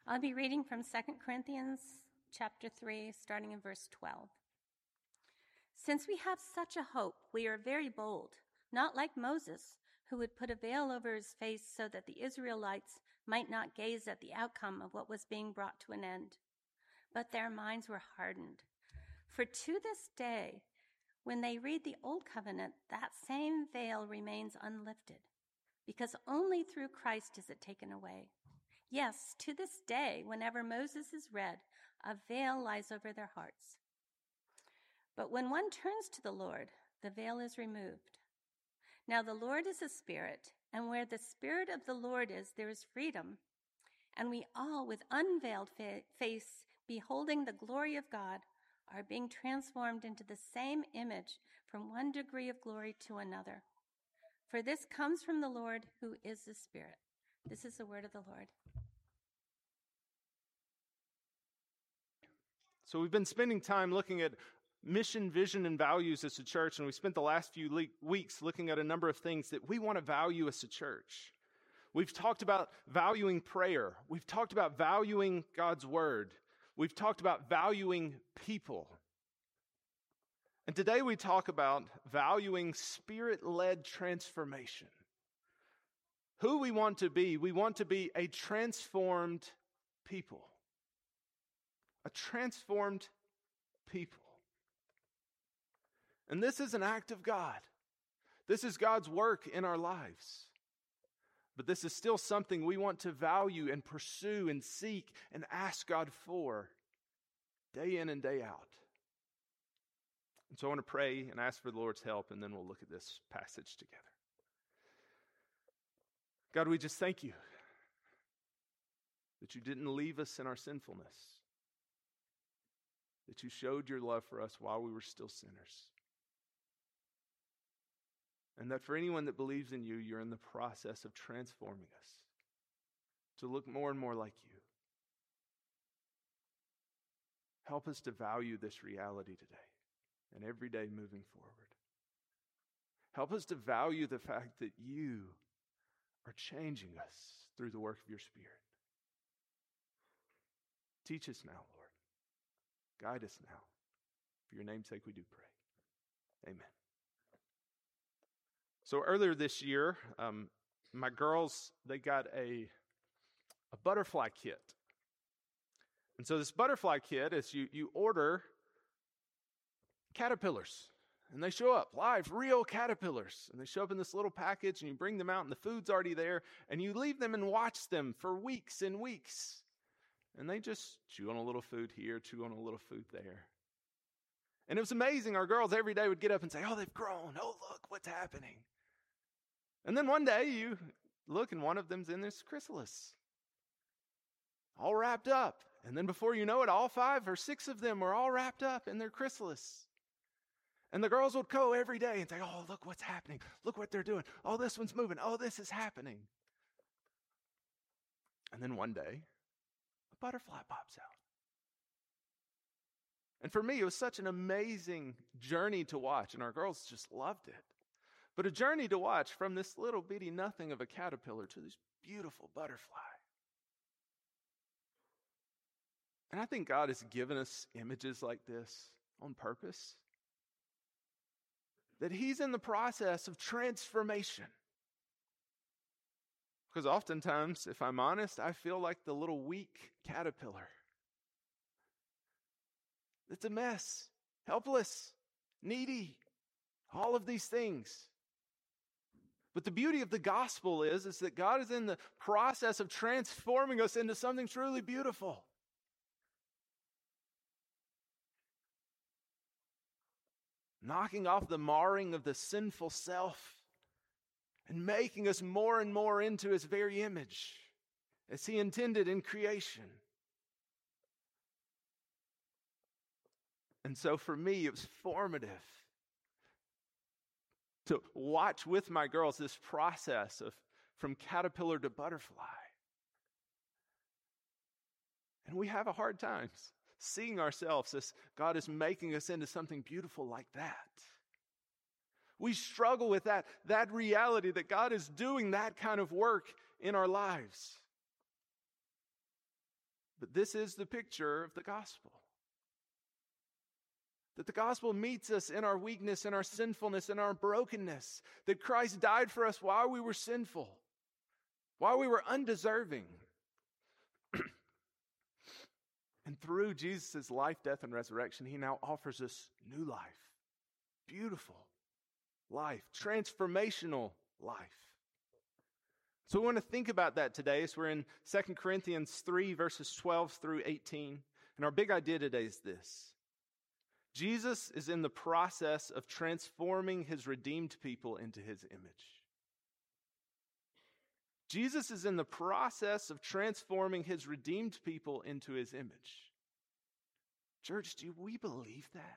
I'll be reading from 2 Corinthians chapter 3, starting in verse 12. Since we have such a hope, we are very bold, not like Moses, who would put a veil over his face so that the Israelites might not gaze at the outcome of what was being brought to an end. But their minds were hardened. For to this day, when they read the Old Covenant, that same veil remains unlifted, because only through Christ is it taken away. Yes, to this day, whenever Moses is read, a veil lies over their hearts. But when one turns to the Lord, the veil is removed. Now the Lord is a spirit, and where the Spirit of the Lord is, there is freedom. And we all, with unveiled face, beholding the glory of God, are being transformed into the same image from one degree of glory to another. For this comes from the Lord, who is the Spirit. This is the word of the Lord. So we've been spending time looking at mission, vision, and values as a church, and we spent the last few weeks looking at a number of things that we want to value as a church. We've talked about valuing prayer. We've talked about valuing God's word. We've talked about valuing people. And today we talk about valuing Spirit-led transformation. Who we want to be a transformed people. A transformed people. And this is an act of God. This is God's work in our lives. But this is still something we want to value and pursue and seek and ask God for day in and day out. And so I want to pray and ask for the Lord's help, and then we'll look at this passage together. God, we just thank you that you didn't leave us in our sinfulness, that you showed your love for us while we were still sinners. And that for anyone that believes in you, you're in the process of transforming us to look more and more like you. Help us to value this reality today and every day moving forward. Help us to value the fact that you are changing us through the work of your Spirit. Teach us now, Lord. Guide us now. For your name's sake we do pray. Amen. So earlier this year, my girls, they got a butterfly kit. And so this butterfly kit is you order caterpillars. And they show up, live, real caterpillars. And they show up in this little package, and you bring them out, and the food's already there. And you leave them and watch them for weeks and weeks. And they just chew on a little food here, chew on a little food there. And it was amazing. Our girls every day would get up and say, oh, they've grown. Oh, look, what's happening? And then one day you look, and one of them's in this chrysalis, all wrapped up. And then before you know it, all 5 or 6 of them were all wrapped up in their chrysalis. And the girls would go every day and say, oh, look what's happening. Look what they're doing. Oh, this one's moving. Oh, this is happening. And then one day, a butterfly pops out. And for me, it was such an amazing journey to watch. And our girls just loved it. But a journey to watch from this little bitty nothing of a caterpillar to this beautiful butterfly. And I think God has given us images like this on purpose. That he's in the process of transformation. Because oftentimes, if I'm honest, I feel like the little weak caterpillar. It's a mess, helpless, needy, all of these things. But the beauty of the gospel is that God is in the process of transforming us into something truly beautiful. Knocking off the marring of the sinful self and making us more and more into his very image as he intended in creation. And so for me, it was formative to watch with my girls this process of from caterpillar to butterfly. And we have a hard time seeing ourselves as God is making us into something beautiful like that. We struggle with that reality that God is doing that kind of work in our lives. But this is the picture of the gospel. That the gospel meets us in our weakness, in our sinfulness, in our brokenness. That Christ died for us while we were sinful, while we were undeserving. And through Jesus' life, death, and resurrection, he now offers us new life. Beautiful life. Transformational life. So we want to think about that today as we're in 2 Corinthians 3, verses 12 through 18. And our big idea today is this. Jesus is in the process of transforming his redeemed people into his image. Jesus is in the process of transforming his redeemed people into his image. Church, do we believe that?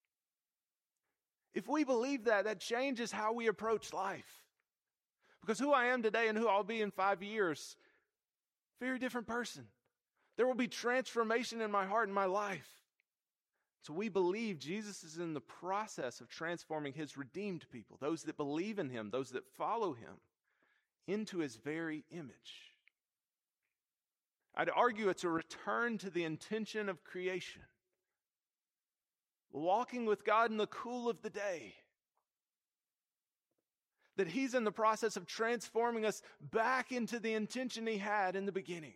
If we believe that, that changes how we approach life. Because who I am today and who I'll be in 5 years, very different person. There will be transformation in my heart and my life. So we believe Jesus is in the process of transforming his redeemed people, those that believe in him, those that follow him, into his very image. I'd argue it's a return to the intention of creation. Walking with God in the cool of the day. That he's in the process of transforming us back into the intention he had in the beginning.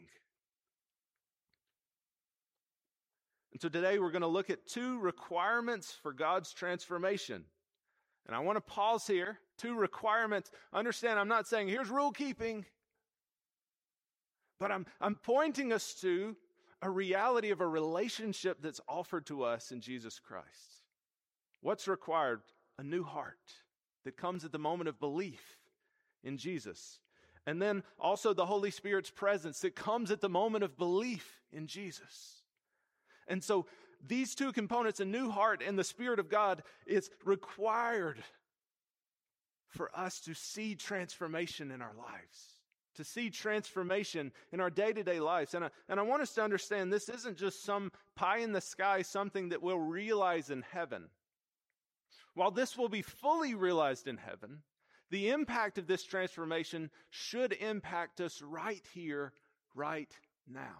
And so today we're going to look at 2 requirements for God's transformation. And I want to pause here. 2 requirements. Understand, I'm not saying here's rule keeping. But I'm pointing us to a reality of a relationship that's offered to us in Jesus Christ. What's required? A new heart that comes at the moment of belief in Jesus. And then also the Holy Spirit's presence that comes at the moment of belief in Jesus. And so these 2 components, a new heart and the Spirit of God, is required for us to see transformation in our lives. To see transformation in our day-to-day lives. And I want us to understand this isn't just some pie in the sky, something that we'll realize in heaven. While this will be fully realized in heaven, the impact of this transformation should impact us right here, right now.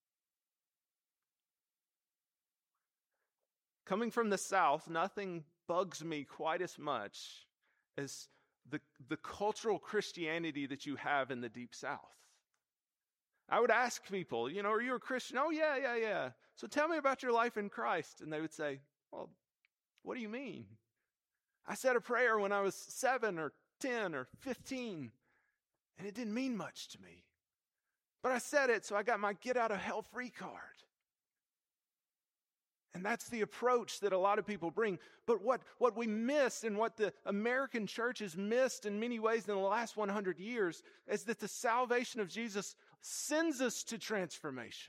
Coming from the South, nothing bugs me quite as much as the cultural Christianity that you have in the Deep South. I would ask people, are you a Christian? Oh, yeah. So tell me about your life in Christ. And they would say, well, what do you mean? I said a prayer when I was 7 or 10 or 15, and it didn't mean much to me. But I said it, so I got my get out of hell free card. And that's the approach that a lot of people bring. But what we miss and what the American church has missed in many ways in the last 100 years is that the salvation of Jesus sends us to transformation.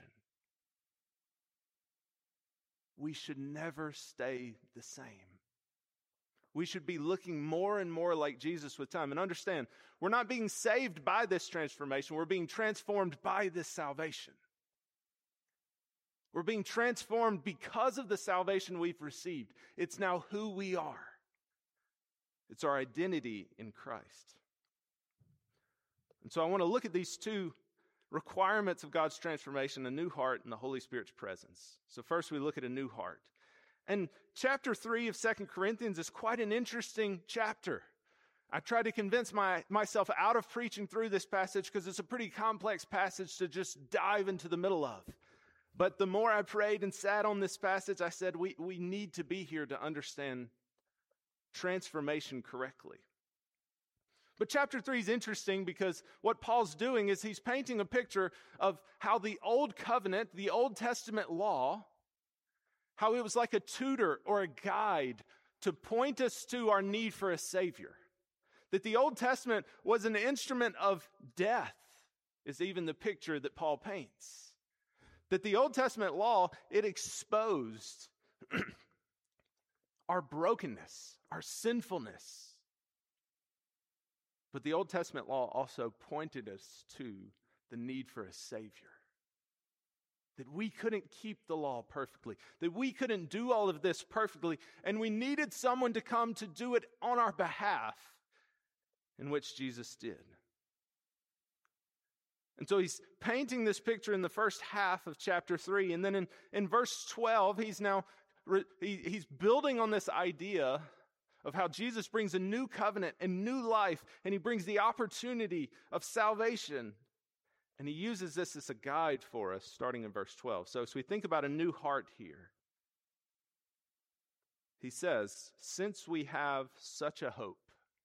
We should never stay the same. We should be looking more and more like Jesus with time. And understand, we're not being saved by this transformation. We're being transformed by this salvation. We're being transformed because of the salvation we've received. It's now who we are. It's our identity in Christ. And so I want to look at these 2 requirements of God's transformation, a new heart and the Holy Spirit's presence. So first we look at a new heart. And chapter 3 of 2 Corinthians is quite an interesting chapter. I tried to convince myself out of preaching through this passage because it's a pretty complex passage to just dive into the middle of. But the more I prayed and sat on this passage, I said we need to be here to understand transformation correctly. But chapter 3 is interesting because what Paul's doing is he's painting a picture of how the Old Covenant, the Old Testament law, how it was like a tutor or a guide to point us to our need for a Savior. That the Old Testament was an instrument of death, is even the picture that Paul paints. That the Old Testament law, it exposed our brokenness, our sinfulness. But the Old Testament law also pointed us to the need for a Savior. That we couldn't keep the law perfectly. That we couldn't do all of this perfectly. And we needed someone to come to do it on our behalf, in which Jesus did. And so he's painting this picture in the first half of chapter 3. And then in verse 12, he's building on this idea of how Jesus brings a new covenant and new life, and he brings the opportunity of salvation. And he uses this as a guide for us, starting in verse 12. So as we think about a new heart here, he says, since we have such a hope.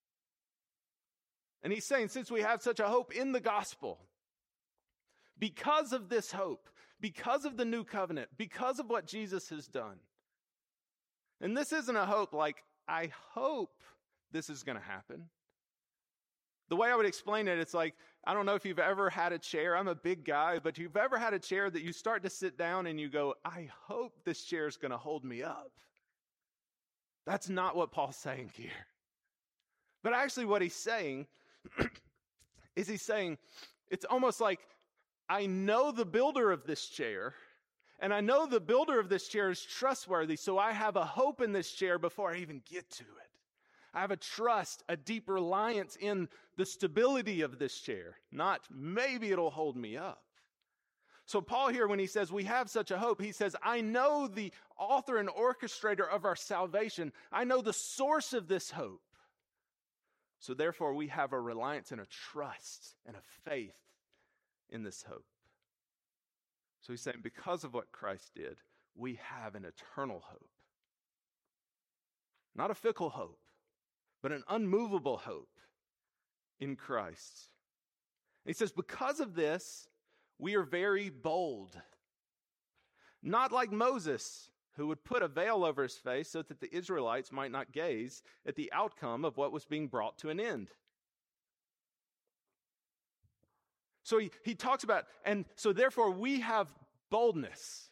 And he's saying, since we have such a hope in the gospel, because of this hope, because of the new covenant, because of what Jesus has done. And this isn't a hope like, I hope this is going to happen. The way I would explain it, it's like, I don't know if you've ever had a chair. I'm a big guy, but you've ever had a chair that you start to sit down and you go, I hope this chair is going to hold me up. That's not what Paul's saying here. But actually what he's saying is it's almost like, I know the builder of this chair, and I know the builder of this chair is trustworthy, so I have a hope in this chair before I even get to it. I have a trust, a deep reliance in the stability of this chair, not maybe it'll hold me up. So Paul here, when he says we have such a hope, he says, I know the author and orchestrator of our salvation. I know the source of this hope. So therefore we have a reliance and a trust and a faith in this hope. So he's saying because of what Christ did, we have an eternal hope. Not a fickle hope, but an unmovable hope in Christ. And he says because of this, we are very bold. Not like Moses, who would put a veil over his face so that the Israelites might not gaze at the outcome of what was being brought to an end. So he talks about, and so therefore we have boldness,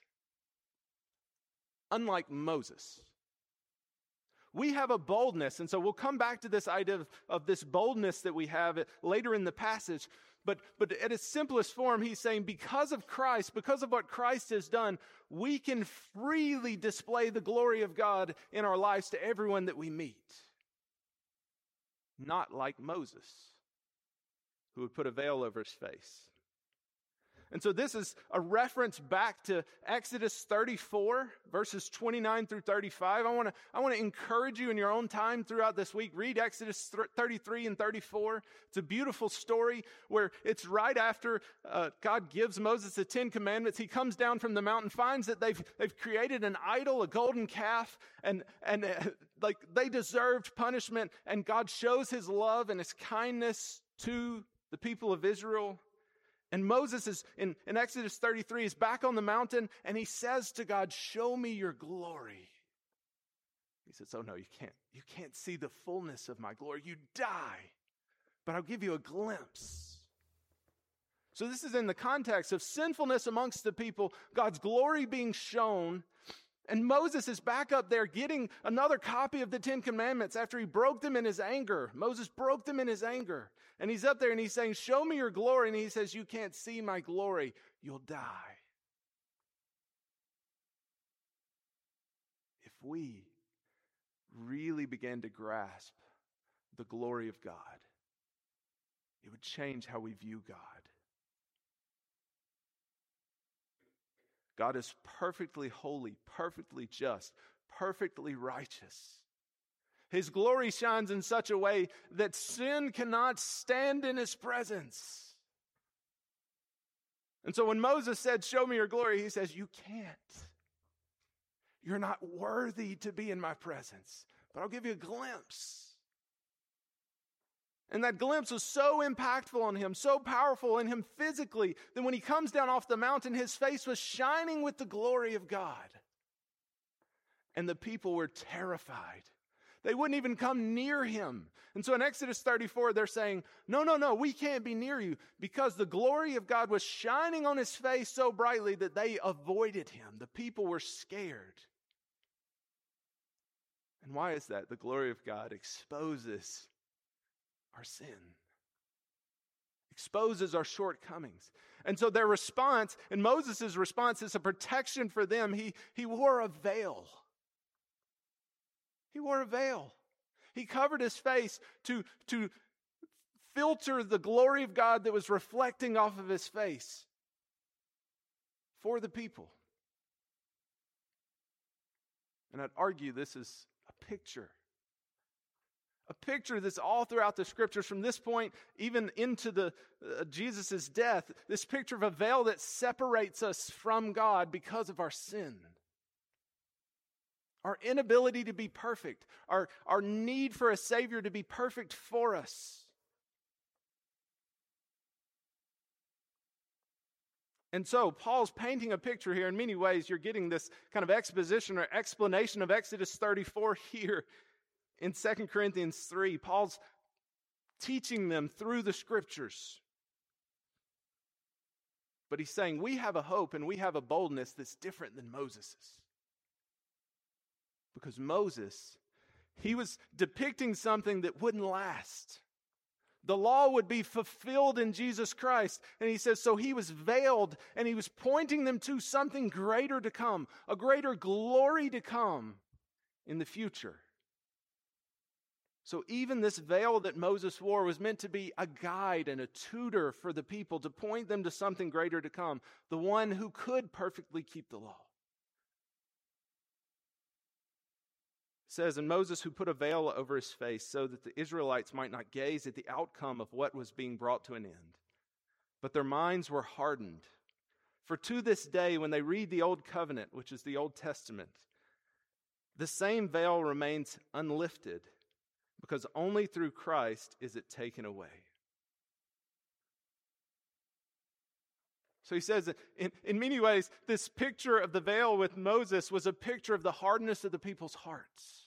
unlike Moses. We have a boldness, and so we'll come back to this idea of this boldness that we have later in the passage. But at its simplest form, he's saying because of Christ, because of what Christ has done, we can freely display the glory of God in our lives to everyone that we meet. Not like Moses, who would put a veil over his face. And so this is a reference back to Exodus 34, verses 29 through 35. I want to encourage you in your own time throughout this week. Read Exodus 33 and 34. It's a beautiful story where it's right after God gives Moses the 10 Commandments. He comes down from the mountain, finds that they've created an idol, a golden calf, and like they deserved punishment. And God shows his love and his kindness to the people of Israel. And Moses is in Exodus 33 is back on the mountain and he says to God, show me your glory. He says, oh no, you can't see the fullness of my glory. You die, but I'll give you a glimpse. So this is in the context of sinfulness amongst the people, God's glory being shown. And Moses is back up there getting another copy of the 10 Commandments after he broke them in his anger. Moses broke them in his anger. And he's up there and he's saying, show me your glory. And he says, you can't see my glory. You'll die. If we really began to grasp the glory of God, it would change how we view God. God is perfectly holy, perfectly just, perfectly righteous. His glory shines in such a way that sin cannot stand in his presence. And so when Moses said, show me your glory, he says, you can't. You're not worthy to be in my presence, but I'll give you a glimpse. And that glimpse was so impactful on him, so powerful in him physically, that when he comes down off the mountain, his face was shining with the glory of God. And the people were terrified. They wouldn't even come near him. And so in Exodus 34, they're saying, no, we can't be near you, because the glory of God was shining on his face so brightly that they avoided him. The people were scared. And why is that? The glory of God exposes our sin, exposes our shortcomings. And so their response, and Moses' response, is a protection for them. He wore a veil. He wore a veil. He covered his face to filter the glory of God that was reflecting off of his face for the people. And I'd argue this is a picture that's all throughout the scriptures from this point even into the Jesus' death, this picture of a veil that separates us from God because of our sin. Our inability to be perfect, our need for a Savior to be perfect for us. And so Paul's painting a picture here. In many ways, you're getting this kind of exposition or explanation of Exodus 34 here in 2 Corinthians 3. Paul's teaching them through the scriptures. But he's saying we have a hope and we have a boldness that's different than Moses's. Because Moses, he was depicting something that wouldn't last. The law would be fulfilled in Jesus Christ. And he says, so he was veiled and he was pointing them to something greater to come, a greater glory to come in the future. So even this veil that Moses wore was meant to be a guide and a tutor for the people to point them to something greater to come, the one who could perfectly keep the law. It says, and Moses who put a veil over his face so that the Israelites might not gaze at the outcome of what was being brought to an end. But their minds were hardened. For to this day, when they read the Old Covenant, which is the Old Testament, the same veil remains unlifted, because only through Christ is it taken away. So he says that in many ways, this picture of the veil with Moses was a picture of the hardness of the people's hearts.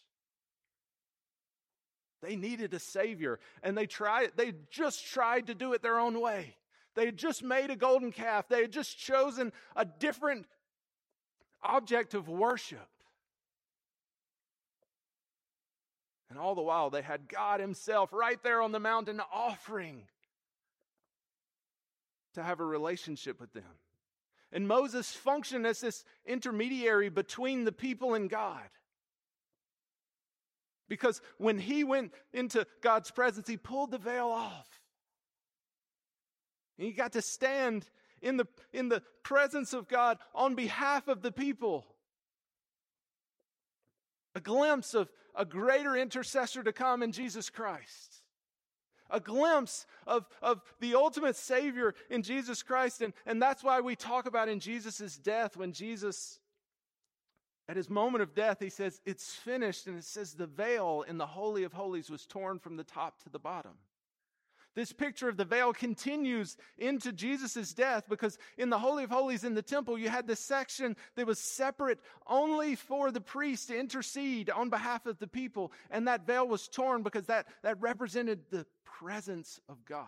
They needed a Savior, and they just tried to do it their own way. They had just made a golden calf. They had just chosen a different object of worship. And all the while, they had God himself right there on the mountain offering to have a relationship with them. And Moses functioned as this intermediary between the people and God. Because when he went into God's presence, he pulled the veil off. And he got to stand in the presence of God on behalf of the people. A glimpse of a greater intercessor to come in Jesus Christ. A glimpse of the ultimate Savior in Jesus Christ. And that's why we talk about in Jesus' death, when Jesus, at his moment of death, he says, it's finished. And it says the veil in the Holy of Holies was torn from the top to the bottom. This picture of the veil continues into Jesus' death, because in the Holy of Holies in the temple, you had this section that was separate only for the priest to intercede on behalf of the people. And that veil was torn because that represented the presence of God.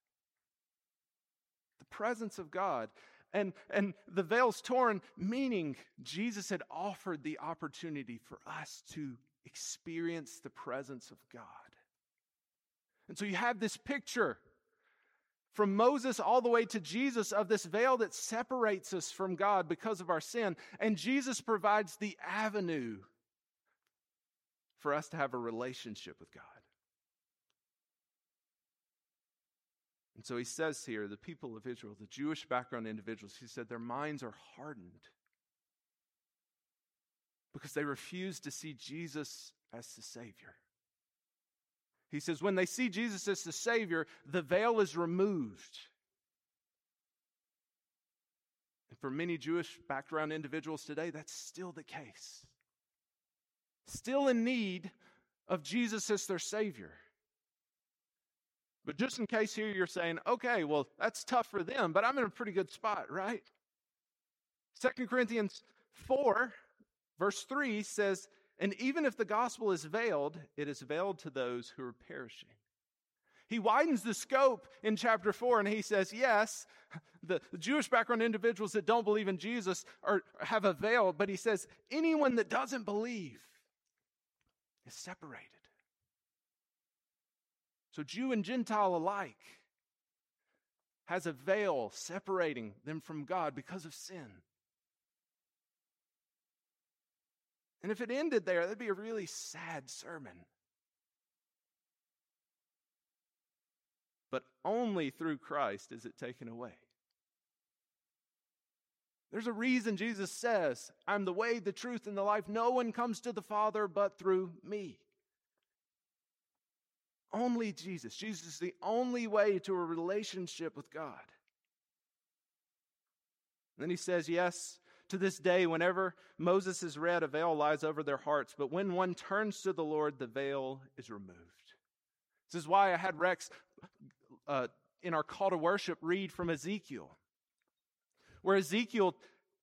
The presence of God. And the veil's torn, meaning Jesus had offered the opportunity for us to experience the presence of God. And so you have this picture from Moses all the way to Jesus of this veil that separates us from God because of our sin. And Jesus provides the avenue for us to have a relationship with God. And so he says here, the people of Israel, the Jewish background individuals, he said their minds are hardened because they refuse to see Jesus as the Savior. He says when they see Jesus as the Savior, the veil is removed. And for many Jewish background individuals today, that's still the case. Still in need of Jesus as their Savior. But just in case here you're saying, okay, well, that's tough for them, but I'm in a pretty good spot, right? 2 Corinthians 4, verse 3 says, and even if the gospel is veiled, it is veiled to those who are perishing. He widens the scope in chapter 4, and he says, yes, the Jewish background individuals that don't believe in Jesus have a veil, but he says, anyone that doesn't believe is separated. So Jew and Gentile alike has a veil separating them from God because of sin. And if it ended there, that'd be a really sad sermon. But only through Christ is it taken away. There's a reason Jesus says, I'm the way, the truth, and the life. No one comes to the Father but through me. Only Jesus. Jesus is the only way to a relationship with God. And then he says, yes, to this day, whenever Moses is read, a veil lies over their hearts. But when one turns to the Lord, the veil is removed. This is why I had Rex, in our call to worship, read from Ezekiel. Where Ezekiel,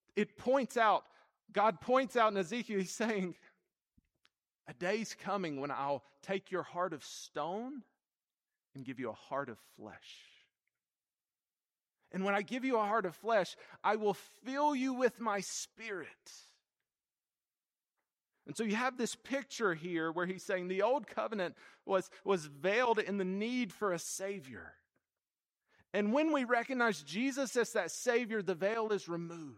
God points out in Ezekiel, he's saying, a day's coming when I'll take your heart of stone and give you a heart of flesh. And when I give you a heart of flesh, I will fill you with my Spirit. And so you have this picture here where he's saying the old covenant was veiled in the need for a Savior. And when we recognize Jesus as that Savior, the veil is removed.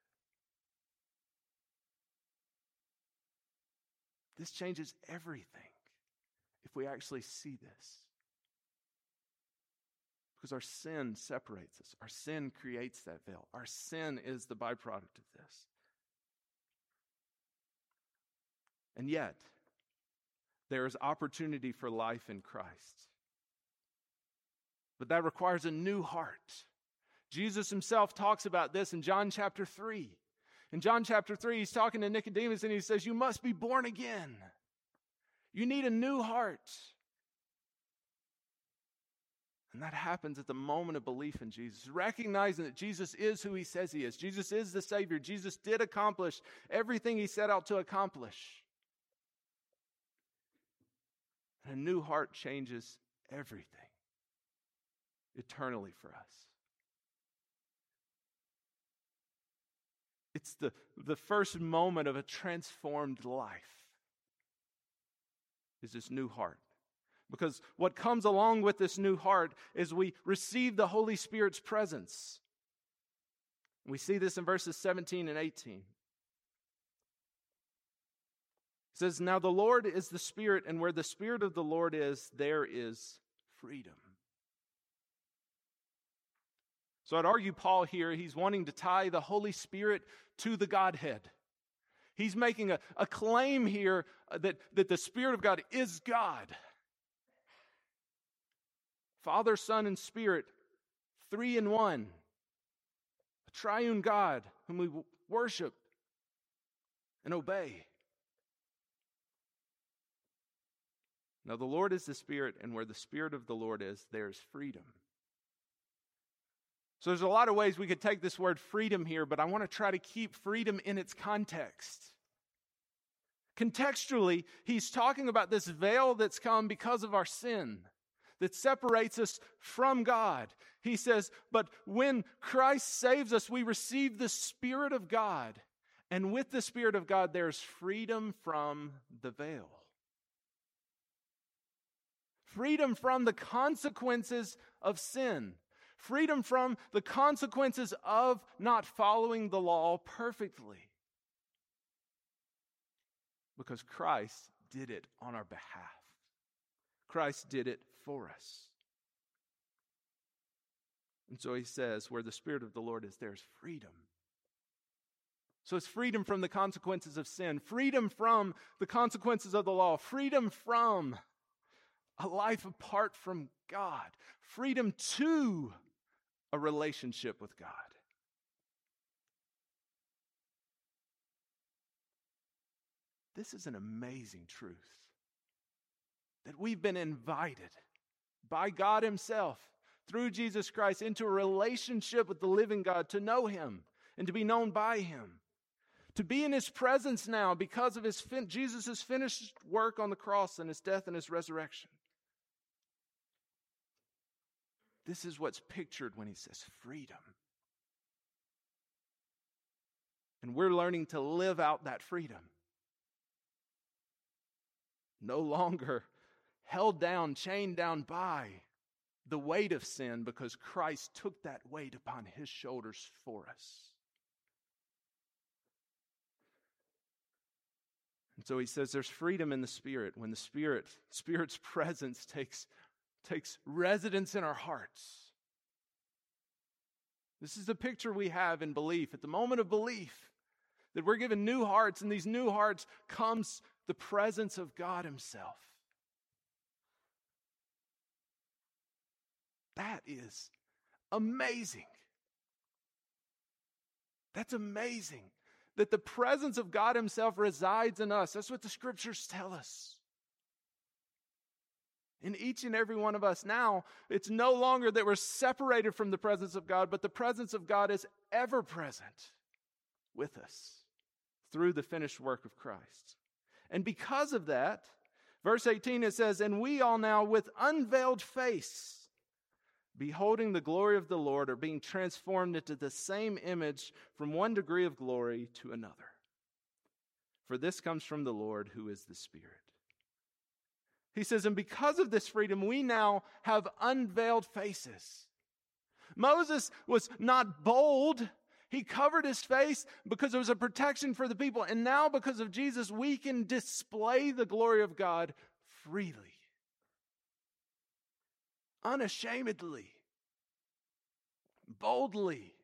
This changes everything if we actually see this. Because our sin separates us. Our sin creates that veil. Our sin is the byproduct of this. And yet, there is opportunity for life in Christ. But that requires a new heart. Jesus himself talks about this in John chapter 3. In John chapter 3, he's talking to Nicodemus and he says, you must be born again. You need a new heart. And that happens at the moment of belief in Jesus. Recognizing that Jesus is who he says he is. Jesus is the Savior. Jesus did accomplish everything he set out to accomplish. And a new heart changes everything eternally for us. It's the first moment of a transformed life is this new heart. Because what comes along with this new heart is we receive the Holy Spirit's presence. We see this in verses 17 and 18. It says, now the Lord is the Spirit, and where the Spirit of the Lord is, there is freedom. So I'd argue Paul here, he's wanting to tie the Holy Spirit to the Godhead. He's making a claim here that the Spirit of God is God. Father, Son, and Spirit, 3 in 1. A triune God whom we worship and obey. Now the Lord is the Spirit, and where the Spirit of the Lord is, there's freedom. So there's a lot of ways we could take this word freedom here, but I want to try to keep freedom in its context. Contextually, he's talking about this veil that's come because of our sin, that separates us from God. He says, but when Christ saves us, we receive the Spirit of God. And with the Spirit of God, there's freedom from the veil. Freedom from the consequences of sin. Freedom from the consequences of not following the law perfectly. Because Christ did it on our behalf. Christ did it for us. And so he says, where the Spirit of the Lord is, there's freedom. So it's freedom from the consequences of sin, freedom from the consequences of the law, freedom from a life apart from God, freedom to a relationship with God. This is an amazing truth. That we've been invited by God himself through Jesus Christ into a relationship with the living God, to know him and to be known by him. To be in his presence now because of Jesus' finished work on the cross and his death and his resurrection. This is what's pictured when he says freedom. And we're learning to live out that freedom. No longer held down, chained down by the weight of sin, because Christ took that weight upon his shoulders for us. And so he says there's freedom in the Spirit when the Spirit's presence takes takes residence in our hearts. This is the picture we have in belief. At the moment of belief, that we're given new hearts, and these new hearts comes the presence of God Himself. That is amazing. That's amazing. That the presence of God Himself resides in us. That's what the Scriptures tell us. In each and every one of us now, it's no longer that we're separated from the presence of God, but the presence of God is ever present with us through the finished work of Christ. And because of that, verse 18, it says, "And we all now with unveiled face, beholding the glory of the Lord, are being transformed into the same image from one degree of glory to another. For this comes from the Lord, who is the Spirit." He says, and because of this freedom, we now have unveiled faces. Moses was not bold. He covered his face because it was a protection for the people. And now, because of Jesus, we can display the glory of God freely, unashamedly, boldly.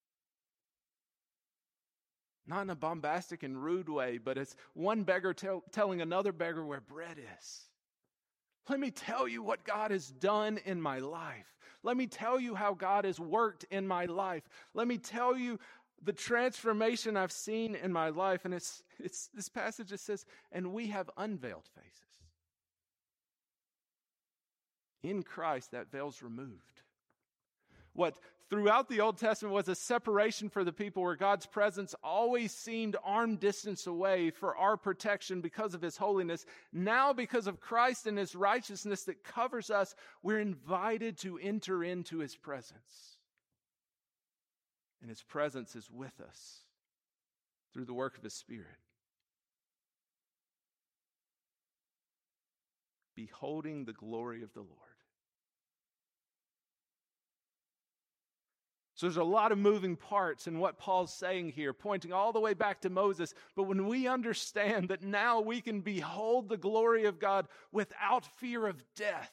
Not in a bombastic and rude way, but it's one beggar telling another beggar where bread is. Let me tell you what God has done in my life. Let me tell you how God has worked in my life. Let me tell you the transformation I've seen in my life. And it's this passage that says, and we have unveiled faces. In Christ, that veil's removed. What throughout the Old Testament was a separation for the people, where God's presence always seemed arm distance away for our protection because of His holiness. Now, because of Christ and His righteousness that covers us, we're invited to enter into His presence. And His presence is with us through the work of His Spirit. Beholding the glory of the Lord. So there's a lot of moving parts in what Paul's saying here, pointing all the way back to Moses. But when we understand that now we can behold the glory of God without fear of death,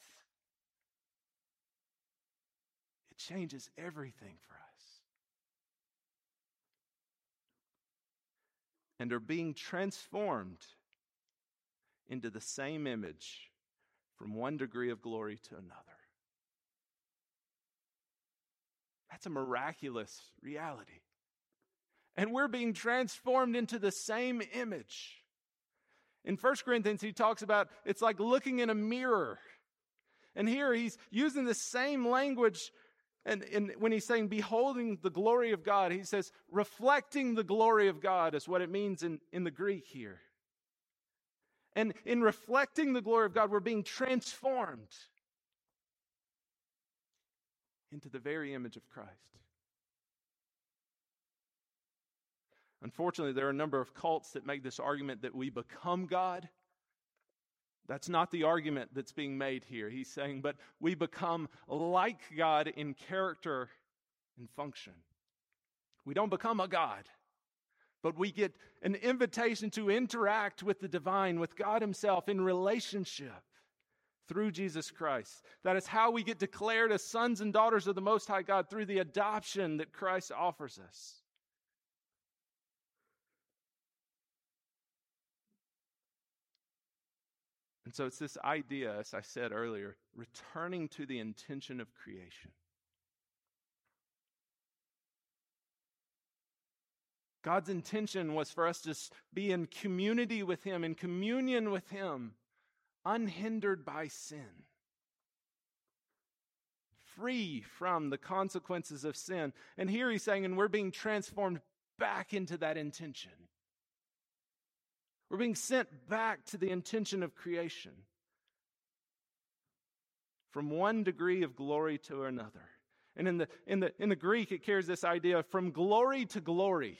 it changes everything for us. And are being transformed into the same image from one degree of glory to another. That's a miraculous reality. And we're being transformed into the same image. In 1 Corinthians, he talks about it's like looking in a mirror. And here he's using the same language. And when he's saying beholding the glory of God, he says reflecting the glory of God is what it means in the Greek here. And in reflecting the glory of God, we're being transformed into the very image of Christ. Unfortunately, there are a number of cults that make this argument that we become God. That's not the argument that's being made here. He's saying, but we become like God in character and function. We don't become a God, but we get an invitation to interact with the divine, with God Himself in relationship. Through Jesus Christ. That is how we get declared as sons and daughters of the Most High God, through the adoption that Christ offers us. And so it's this idea, as I said earlier, returning to the intention of creation. God's intention was for us to be in community with Him, in communion with Him, unhindered by sin, free from the consequences of sin. And here he's saying, and we're being transformed back into that intention. We're being sent back to the intention of creation. From one degree of glory to another. And in the Greek, it carries this idea of from glory to glory.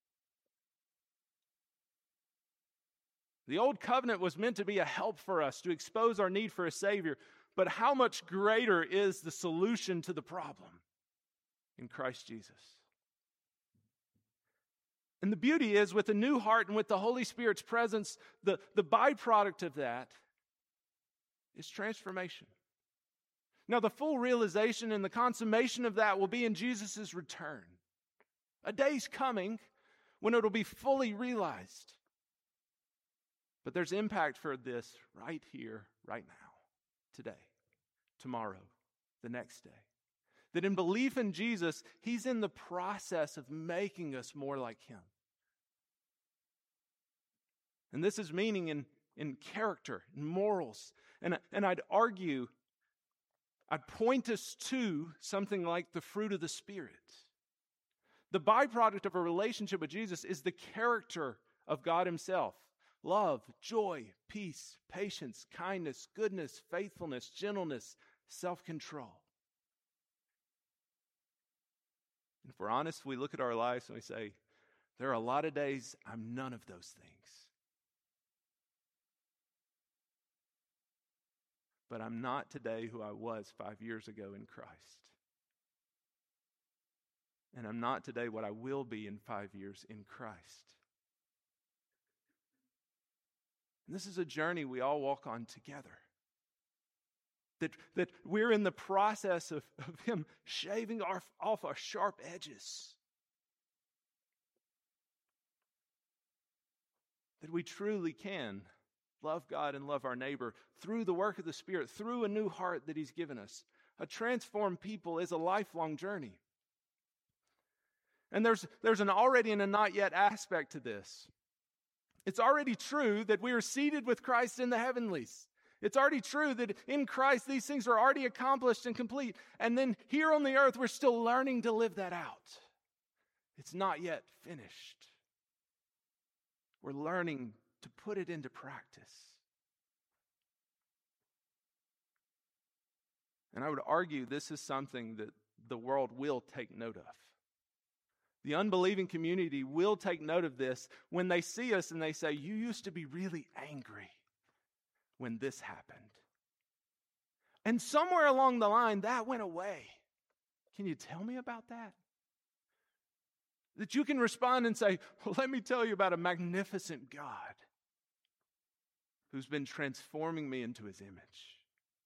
The old covenant was meant to be a help for us, to expose our need for a Savior. But how much greater is the solution to the problem in Christ Jesus? And the beauty is, with a new heart and with the Holy Spirit's presence, the byproduct of that is transformation. Now, the full realization and the consummation of that will be in Jesus' return. A day's coming when it'll be fully realized. But there's impact for this right here, right now, today, tomorrow, the next day. That in belief in Jesus, He's in the process of making us more like Him. And this is meaning in character, in morals. And I'd argue, I'd point us to something like the fruit of the Spirit. The byproduct of a relationship with Jesus is the character of God Himself. Love, joy, peace, patience, kindness, goodness, faithfulness, gentleness, self-control. And if we're honest, we look at our lives and we say, there are a lot of days I'm none of those things. But I'm not today who I was 5 years ago in Christ. And I'm not today what I will be in 5 years in Christ. And this is a journey we all walk on together. That we're in the process of Him shaving off our sharp edges. That we truly can love God and love our neighbor through the work of the Spirit, through a new heart that He's given us. A transformed people is a lifelong journey. And there's an already and a not yet aspect to this. It's already true that we are seated with Christ in the heavenlies. It's already true that in Christ these things are already accomplished and complete. And then here on the earth, we're still learning to live that out. It's not yet finished. We're learning to put it into practice. And I would argue this is something that the world will take note of. The unbelieving community will take note of this when they see us and they say, you used to be really angry when this happened. And somewhere along the line, that went away. Can you tell me about that? That you can respond and say, well, let me tell you about a magnificent God who's been transforming me into His image.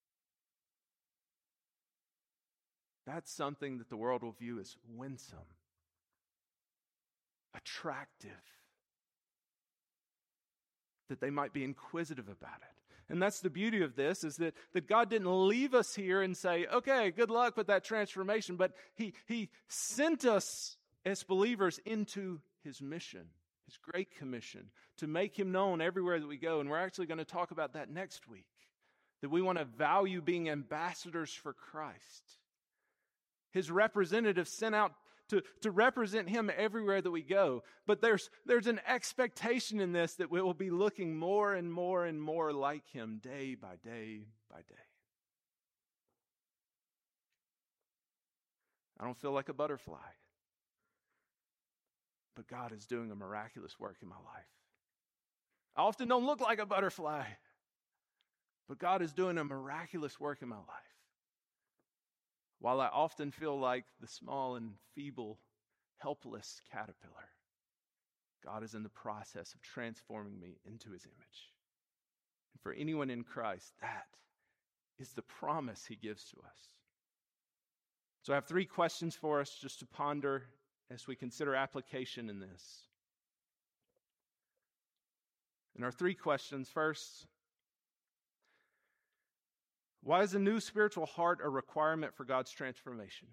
That's something that the world will view as winsome, attractive, that they might be inquisitive about it. And that's the beauty of this, is that God didn't leave us here and say, okay, good luck with that transformation, but He sent us as believers into His mission, His great commission, to make Him known everywhere that we go. And we're actually going to talk about that next week, that we want to value being ambassadors for Christ. His representatives sent out to represent Him everywhere that we go. But there's an expectation in this that we will be looking more and more and more like Him day by day by day. I don't feel like a butterfly, but God is doing a miraculous work in my life. I often don't look like a butterfly, but God is doing a miraculous work in my life. While I often feel like the small and feeble, helpless caterpillar, God is in the process of transforming me into His image. And for anyone in Christ, that is the promise He gives to us. So I have 3 questions for us just to ponder as we consider application in this. And our 3 questions. First, why is a new spiritual heart a requirement for God's transformation?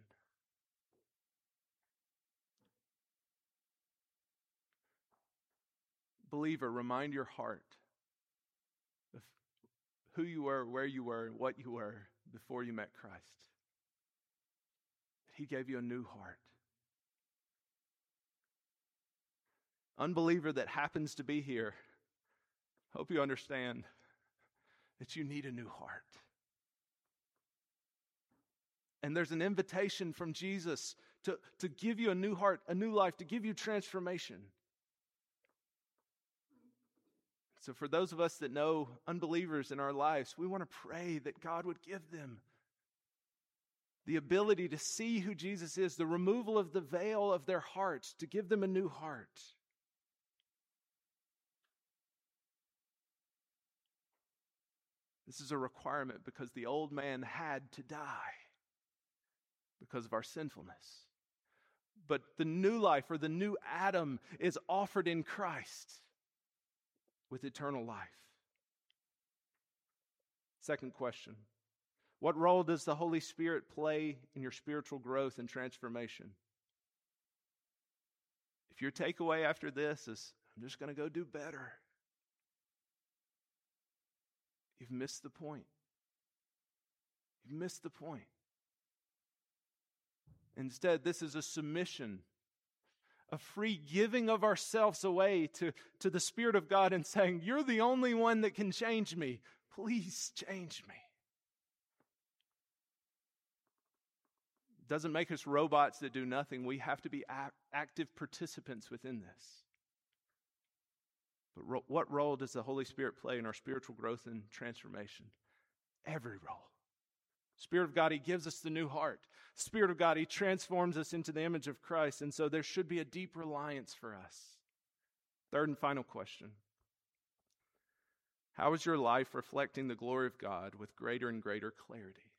Believer, remind your heart of who you were, where you were, and what you were before you met Christ. He gave you a new heart. Unbeliever that happens to be here, hope you understand that you need a new heart. And there's an invitation from Jesus to give you a new heart, a new life, to give you transformation. So for those of us that know unbelievers in our lives, we want to pray that God would give them the ability to see who Jesus is, the removal of the veil of their hearts, to give them a new heart. This is a requirement because the old man had to die because of our sinfulness. But the new life, or the new Adam, is offered in Christ with eternal life. Second question: what role does the Holy Spirit play in your spiritual growth and transformation? If your takeaway after this is, I'm just going to go do better, you've missed the point. You've missed the point. Instead, this is a submission, a free giving of ourselves away to the Spirit of God and saying, you're the only one that can change me. Please change me. It doesn't make us robots that do nothing. We have to be active participants within this. But what role does the Holy Spirit play in our spiritual growth and transformation? Every role. Spirit of God, He gives us the new heart. Spirit of God, He transforms us into the image of Christ. And so there should be a deep reliance for us. Third and final question: how is your life reflecting the glory of God with greater and greater clarity?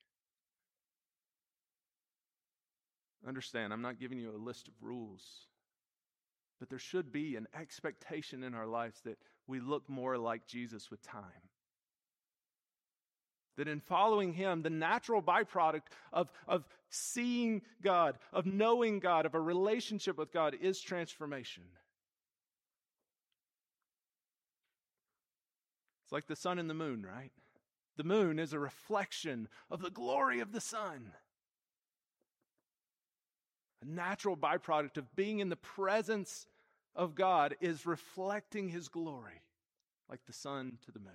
Understand, I'm not giving you a list of rules, but there should be an expectation in our lives that we look more like Jesus with time. That in following Him, the natural byproduct of seeing God, of knowing God, of a relationship with God is transformation. It's like the sun and the moon, right? The moon is a reflection of the glory of the sun. A natural byproduct of being in the presence of God is reflecting His glory, like the sun to the moon.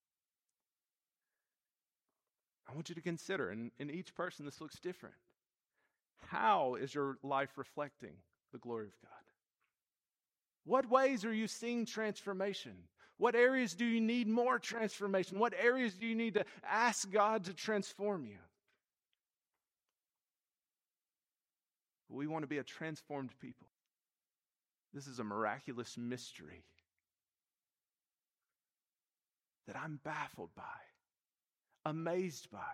I want you to consider, and in each person this looks different. How is your life reflecting the glory of God? What ways are you seeing transformation? What areas do you need more transformation? What areas do you need to ask God to transform you? We want to be a transformed people. This is a miraculous mystery that I'm baffled by, amazed by.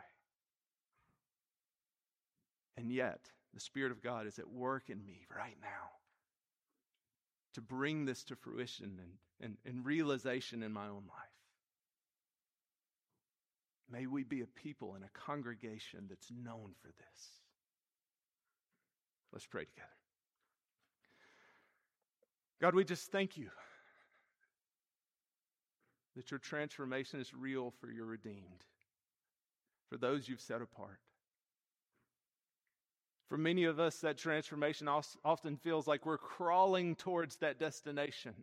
And yet, the Spirit of God is at work in me right now to bring this to fruition and realization in my own life. May we be a people and a congregation that's known for this. Let's pray together. God, we just thank you that your transformation is real for your redeemed, for those you've set apart. For many of us, that transformation often feels like we're crawling towards that destination.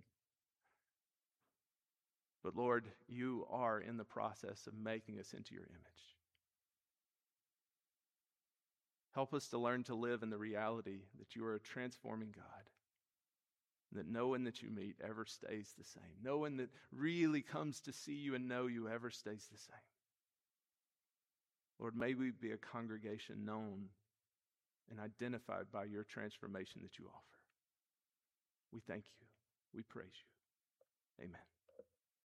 But Lord, you are in the process of making us into your image. Help us to learn to live in the reality that you are a transforming God, and that no one that you meet ever stays the same. No one that really comes to see you and know you ever stays the same. Lord, may we be a congregation known and identified by your transformation that you offer. We thank you. We praise you. Amen.